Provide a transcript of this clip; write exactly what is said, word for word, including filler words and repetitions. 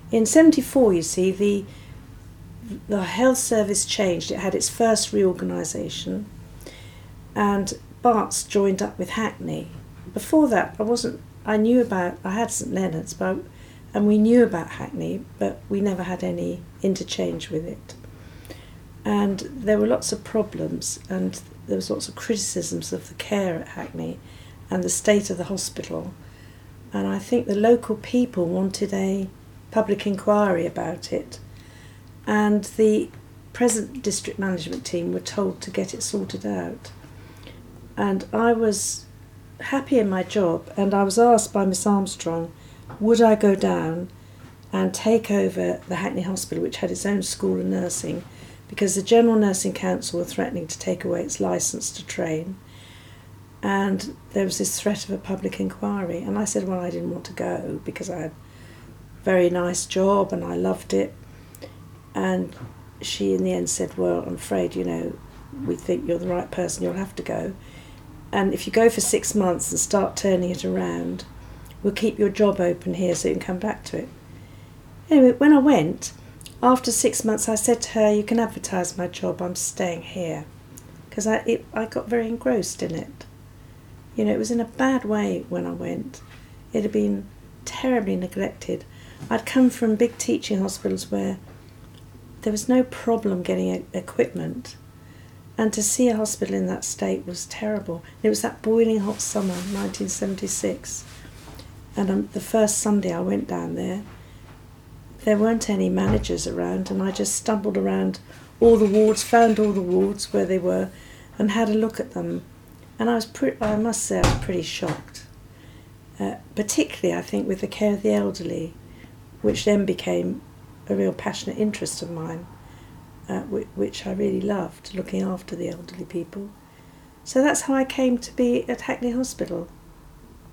In seventy-four, you see, the the health service changed. It had its first reorganisation, and Barts joined up with Hackney. Before that, I wasn't. I knew about. I had St Leonard's, but and we knew about Hackney, but we never had any interchange with it. And there were lots of problems, and there was lots of criticisms of the care at Hackney and the state of the hospital. And I think the local people wanted a public inquiry about it. And the present district management team were told to get it sorted out. And I was happy in my job, and I was asked by Miss Armstrong, would I go down and take over the Hackney Hospital, which had its own school of nursing, because the General Nursing Council were threatening to take away its licence to train. And there was this threat of a public inquiry. And I said, well, I didn't want to go because I had a very nice job and I loved it. And she in the end said, well, I'm afraid, you know, we think you're the right person, you'll have to go. And if you go for six months and start turning it around, we'll keep your job open here so you can come back to it. Anyway, when I went, after six months I said to her, you can advertise my job, I'm staying here. Because I, it, I got very engrossed in it. You know, it was in a bad way when I went. It had been terribly neglected. I'd come from big teaching hospitals where there was no problem getting equipment. And to see a hospital in that state was terrible. It was that boiling hot summer, nineteen seventy-six. And um, the first Sunday I went down there, there weren't any managers around, and I just stumbled around all the wards, found all the wards where they were, and had a look at them. And I was, pre- I must say, I was pretty shocked. Uh, particularly, I think, with the care of the elderly, which then became a real passionate interest of mine, uh, w- which I really loved, looking after the elderly people. So that's how I came to be at Hackney Hospital.